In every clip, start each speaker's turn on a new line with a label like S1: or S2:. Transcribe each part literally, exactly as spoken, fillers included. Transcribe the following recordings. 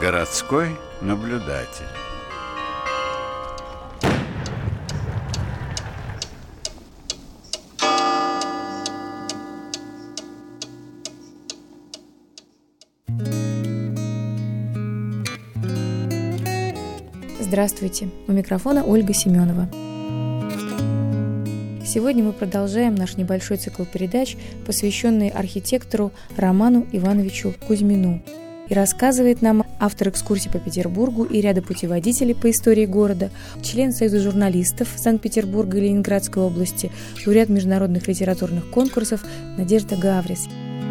S1: Городской наблюдатель.
S2: Здравствуйте! У микрофона Ольга Семенова. Сегодня мы продолжаем наш небольшой цикл передач, посвященный архитектору Роману Ивановичу Кузьмину. И рассказывает нам автор экскурсий по Петербургу и ряда путеводителей по истории города, член Союза журналистов Санкт-Петербурга и Ленинградской области, лауреат международных литературных конкурсов Надежда Гаврис.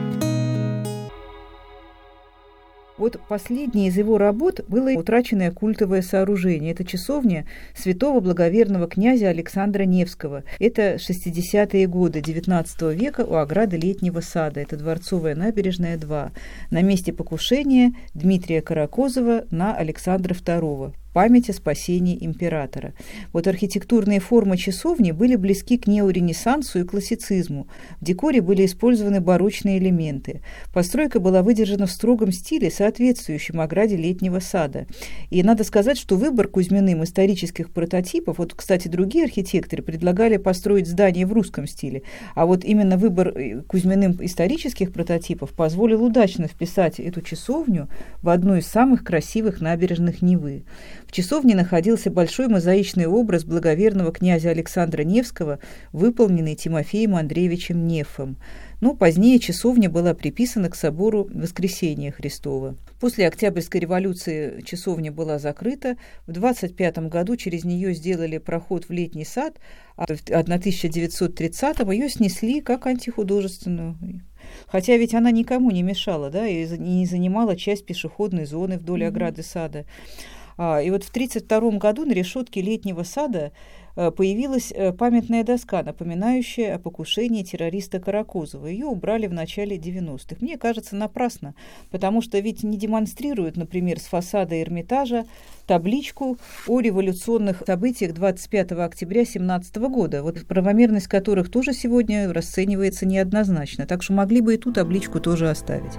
S3: Вот последней из его работ было утраченное культовое сооружение. Это часовня святого благоверного князя Александра Невского. Это шестидесятые годы девятнадцатого века у ограды Летнего сада. Это Дворцовая набережная, два. На месте покушения Дмитрия Каракозова на Александра второго. Память о спасении императора. Вот архитектурные формы часовни были близки к неоренессансу и классицизму. В декоре были использованы барочные элементы. Постройка была выдержана в строгом стиле, соответствующем ограде Летнего сада. И надо сказать, что выбор Кузьминым исторических прототипов, вот, кстати, другие архитекторы предлагали построить здание в русском стиле, а вот именно выбор Кузьминым исторических прототипов позволил удачно вписать эту часовню в одну из самых красивых набережных Невы. В часовне находился большой мозаичный образ благоверного князя Александра Невского, выполненный Тимофеем Андреевичем Нефом. Но позднее часовня была приписана к собору Воскресения Христова. После Октябрьской революции часовня была закрыта. В двадцать пятом году через нее сделали проход в Летний сад, а в тысяча девятьсот тридцатом ее снесли как антихудожественную. Хотя ведь она никому не мешала, да, и не занимала часть пешеходной зоны вдоль ограды сада. И вот в тридцать втором году на решетке Летнего сада появилась памятная доска, напоминающая о покушении террориста Каракозова. Ее убрали в начале девяностых. Мне кажется, напрасно, потому что ведь не демонстрируют, например, с фасада Эрмитажа табличку о революционных событиях двадцать пятого октября семнадцатого года, вот правомерность которых тоже сегодня расценивается неоднозначно. Так что могли бы и ту табличку тоже оставить.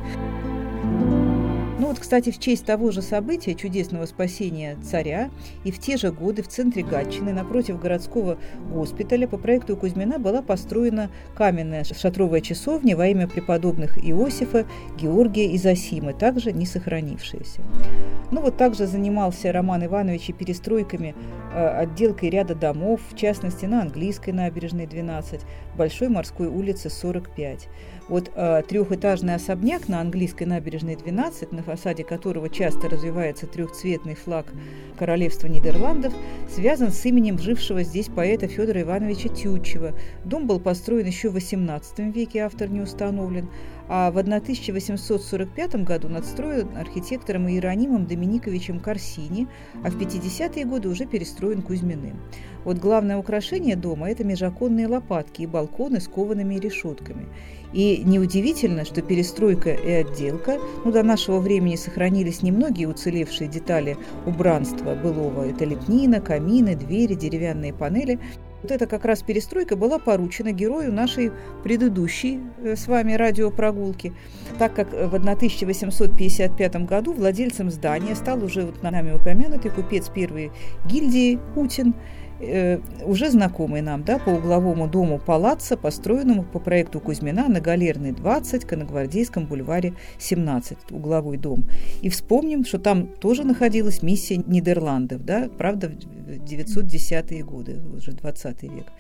S3: Ну вот, кстати, в честь того же события, чудесного спасения царя, и в те же годы в центре Гатчины, напротив городского госпиталя, по проекту Кузьмина была построена каменная шатровая часовня во имя преподобных Иосифа, Георгия и Зосимы, также не сохранившаяся. Ну вот также занимался Роман Иванович и перестройками, э, отделкой ряда домов, в частности на Английской набережной двенадцать, Большой морской улице сорок пять. Вот э, трехэтажный особняк на Английской набережной двенадцать, на фасаде которого часто развивается трехцветный флаг Королевства Нидерландов, связан с именем жившего здесь поэта Федора Ивановича Тютчева. Дом был построен еще в восемнадцатом веке, автор не установлен, а в тысяча восемьсот сорок пятом году надстроен архитектором Иеронимом Доминиковичем Корсини, а в пятидесятые годы уже перестроен Кузьминым. Вот главное украшение дома – это межоконные лопатки и балконы с коваными решетками. И неудивительно, что перестройка и отделка, ну, до нашего времени сохранились немногие уцелевшие детали убранства былого. Это лепнина, камины, двери, деревянные панели. Вот эта как раз перестройка была поручена герою нашей предыдущей э, с вами радиопрогулки, так как в тысяча восемьсот пятьдесят пятом году владельцем здания стал уже вот нами упомянутый купец первой гильдии Утин, э, уже знакомый нам, да, по угловому дому палаццо, построенному по проекту Кузьмина на Галерной двадцать, Конногвардейском бульваре семнадцать, угловой дом. И вспомним, что там тоже находилась миссия Нидерландов, да, правда, в девятьсот десятые годы, уже двадцатый век.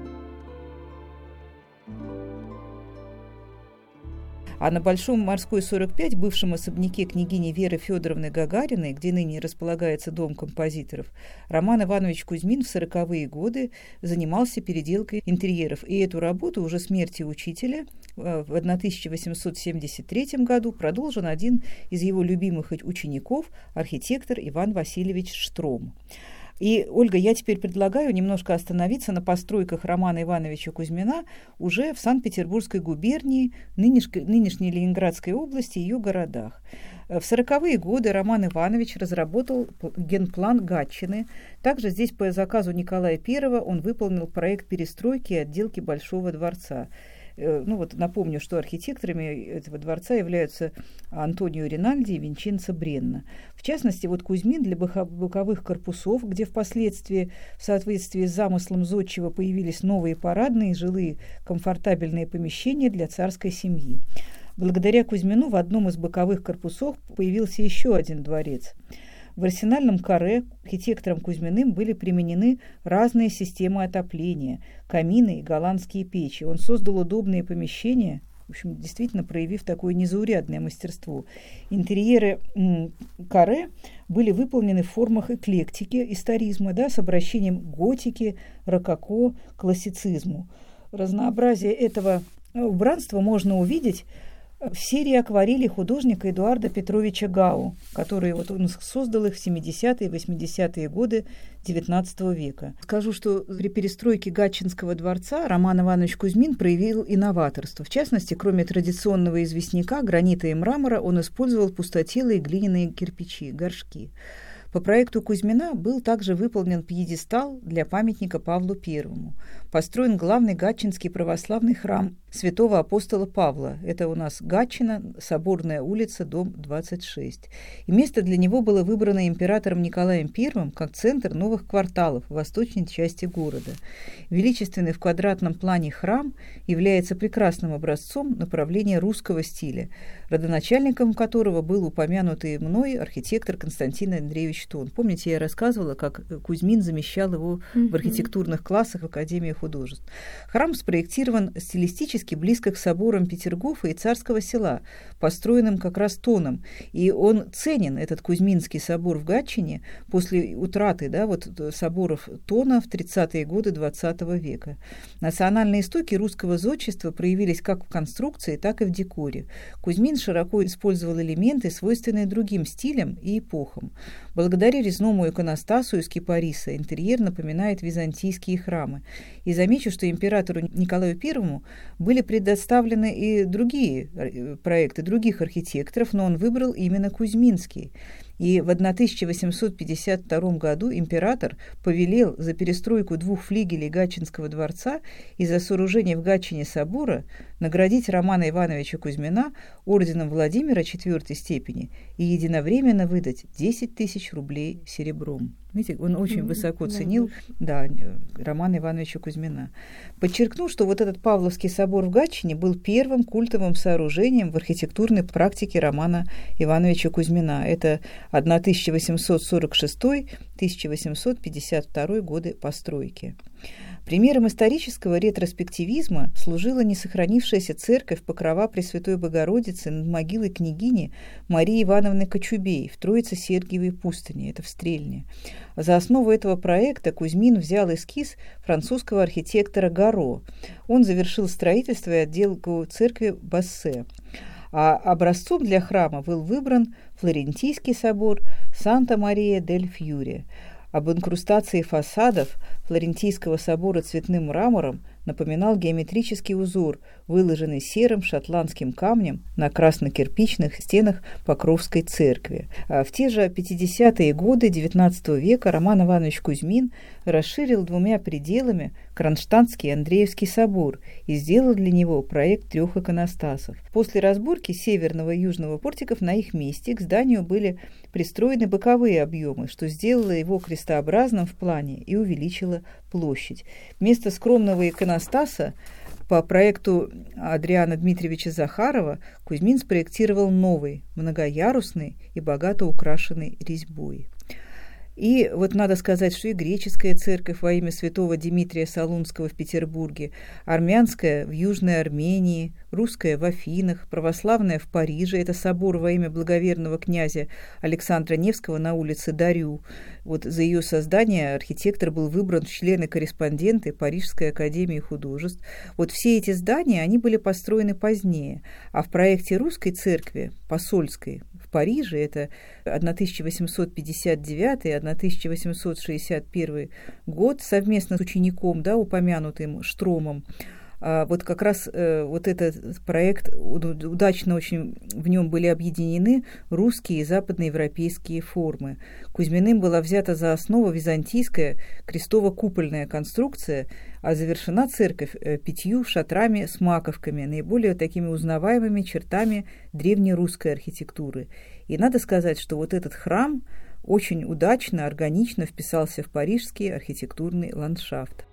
S3: А на Большом морской сорок пять, бывшем особняке княгини Веры Федоровны Гагариной, где ныне располагается дом композиторов, Роман Иванович Кузьмин в сороковые годы занимался переделкой интерьеров. И эту работу уже смерти учителя в тысяча восемьсот семьдесят третьем году продолжен один из его любимых учеников, архитектор Иван Васильевич Штром. И, Ольга, я теперь предлагаю немножко остановиться на постройках Романа Ивановича Кузьмина уже в Санкт-Петербургской губернии, нынешней, нынешней Ленинградской области и ее городах. В сороковые годы Роман Иванович разработал генплан Гатчины. Также здесь по заказу Николая Первого он выполнил проект перестройки и отделки Большого дворца. Ну вот напомню, что архитекторами этого дворца являются Антонио Ринальди и Винченцо Бренна. В частности, вот Кузьмин для боковых корпусов, где впоследствии в соответствии с замыслом зодчего появились новые парадные, жилые, комфортабельные помещения для царской семьи. Благодаря Кузьмину в одном из боковых корпусов появился еще один дворец. В арсенальном каре архитектором Кузьминым были применены разные системы отопления, камины и голландские печи. Он создал удобные помещения, в общем, действительно проявив такое незаурядное мастерство. Интерьеры м, каре были выполнены в формах эклектики, историзма, да, с обращением к готике, рококо, классицизму. Разнообразие этого убранства можно увидеть в серии акварелей художника Эдуарда Петровича Гау, которые вот он создал их в семидесятые и восьмидесятые годы девятнадцатого века. Скажу, что при перестройке Гатчинского дворца Роман Иванович Кузьмин проявил инноваторство. В частности, кроме традиционного известняка, гранита и мрамора, он использовал пустотелые глиняные кирпичи, горшки. По проекту Кузьмина был также выполнен пьедестал для памятника Павлу Первому. Построен главный гатчинский православный храм святого апостола Павла. Это у нас Гатчина, Соборная улица, дом двадцать шесть. И место для него было выбрано императором Николаем Первым как центр новых кварталов в восточной части города. Величественный в квадратном плане храм является прекрасным образцом направления русского стиля, родоначальником которого был упомянутый мной архитектор Константин Андреевич Тон. Помните, я рассказывала, как Кузьмин замещал его mm-hmm. в архитектурных классах в Академии художеств. Храм спроектирован стилистически близко к соборам Петергофа и Царского Села, построенным как раз Тоном. И он ценен, этот Кузьминский собор в Гатчине, после утраты да, вот, соборов Тона в тридцатые годы двадцатого века. Национальные истоки русского зодчества проявились как в конструкции, так и в декоре. Кузьмин широко использовал элементы, свойственные другим стилям и эпохам. Благодаря резному иконостасу из кипариса интерьер напоминает византийские храмы. И замечу, что императору Николаю Первому были предоставлены и другие проекты других архитекторов, но он выбрал именно Кузьминский. И в тысяча восемьсот пятьдесят втором году император повелел за перестройку двух флигелей Гатчинского дворца и за сооружение в Гатчине собора наградить Романа Ивановича Кузьмина орденом Владимира четвертой степени и единовременно выдать десять тысяч рублей серебром. Видите, он очень mm-hmm. высоко ценил да, Романа Ивановича Кузьмина. Подчеркну, что вот этот Павловский собор в Гатчине был первым культовым сооружением в архитектурной практике Романа Ивановича Кузьмина. Это тысяча восемьсот сорок шестой — тысяча восемьсот пятьдесят второй годы постройки. Примером исторического ретроспективизма служила несохранившаяся церковь Покрова Пресвятой Богородицы над могилой княгини Марии Ивановны Кочубей в Троице-Сергиевой пустыне, это в Стрельне. За основу этого проекта Кузьмин взял эскиз французского архитектора Гаро. Он завершил строительство и отделку церкви Бассе. А образцом для храма был выбран Флорентийский собор Санта-Мария-дель-Фьюри. Об инкрустации фасадов Флорентийского собора цветным мрамором напоминал геометрический узор, выложенный серым шотландским камнем на красно-кирпичных стенах Покровской церкви. А в те же пятидесятые годы девятнадцатого века Роман Иванович Кузьмин расширил двумя пределами Кронштадтский Андреевский собор и сделал для него проект трех иконостасов. После разборки северного и южного портиков на их месте к зданию были пристроены боковые объемы, что сделало его крестообразным в плане и увеличило площадь. Вместо скромного иконостаса по проекту Адриана Дмитриевича Захарова Кузьмин спроектировал новый, многоярусный и богато украшенный резьбой. И вот надо сказать, что и греческая церковь во имя святого Димитрия Солунского в Петербурге, армянская в Южной Армении, русская в Афинах, православная в Париже, это собор во имя благоверного князя Александра Невского на улице Дарю. Вот за ее создание архитектор был выбран в члены-корреспонденты Парижской академии художеств. Вот все эти здания, они были построены позднее, а в проекте русской церкви, посольской, в Париже, это тысяча восемьсот пятьдесят девятый — тысяча восемьсот шестьдесят первый год, совместно с учеником, да, упомянутым Штромом, А вот как раз э, вот этот проект, удачно очень в нем были объединены русские и западноевропейские формы. Кузьминым была взята за основу византийская крестово-купольная конструкция, а завершена церковь э, пятью шатрами с маковками, наиболее такими узнаваемыми чертами древнерусской архитектуры. И надо сказать, что вот этот храм очень удачно, органично вписался в парижский архитектурный ландшафт.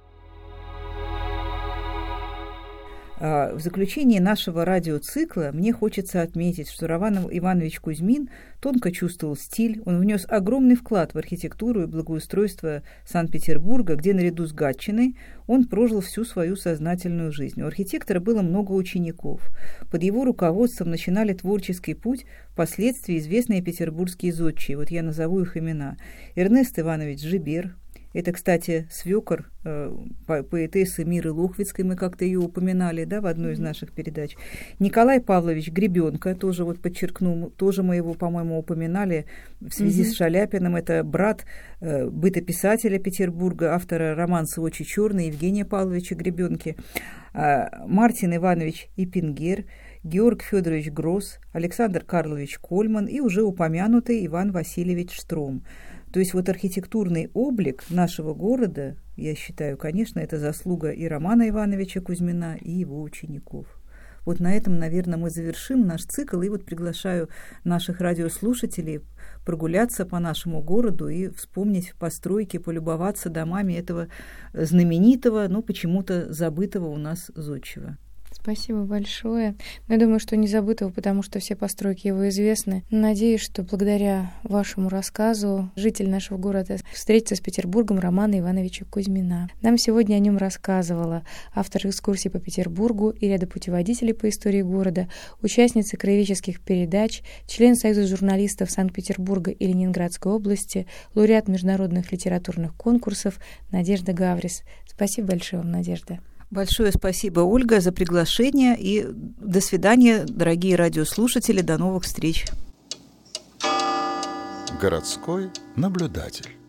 S3: В заключение нашего радиоцикла мне хочется отметить, что Роман Иванович Кузьмин тонко чувствовал стиль, он внес огромный вклад в архитектуру и благоустройство Санкт-Петербурга, где наряду с Гатчиной он прожил всю свою сознательную жизнь. У архитектора было много учеников. Под его руководством начинали творческий путь впоследствии известные петербургские зодчие. Вот я назову их имена. Эрнест Иванович Жибер. Это, кстати, свекор э, поэтессы Миры Лохвицкой, мы как-то ее упоминали, да, в одной из наших передач. Николай Павлович Гребенко, тоже вот подчеркну, тоже мы его, по-моему, упоминали в связи mm-hmm. с Шаляпиным. Это брат э, бытописателя Петербурга, автора романса «Очи черные» Евгения Павловича Гребенки. Э, Мартин Иванович Иппингер, Георг Федорович Гросс, Александр Карлович Кольман и уже упомянутый Иван Васильевич Штром. То есть вот архитектурный облик нашего города, я считаю, конечно, это заслуга и Романа Ивановича Кузьмина, и его учеников. Вот на этом, наверное, мы завершим наш цикл, и вот приглашаю наших радиослушателей прогуляться по нашему городу и вспомнить постройки, полюбоваться домами этого знаменитого, но почему-то забытого у нас зодчего.
S2: Спасибо большое. Я думаю, что не забытого, потому что все постройки его известны. Надеюсь, что благодаря вашему рассказу житель нашего города встретится с Петербургом Романа Ивановича Кузьмина. Нам сегодня о нем рассказывала автор экскурсий по Петербургу и ряда путеводителей по истории города, участница краеведческих передач, член Союза журналистов Санкт-Петербурга и Ленинградской области, лауреат международных литературных конкурсов Надежда Гаврис. Спасибо большое вам, Надежда.
S3: Большое спасибо, Ольга, за приглашение, и до свидания, дорогие радиослушатели, до новых встреч.
S1: Городской наблюдатель.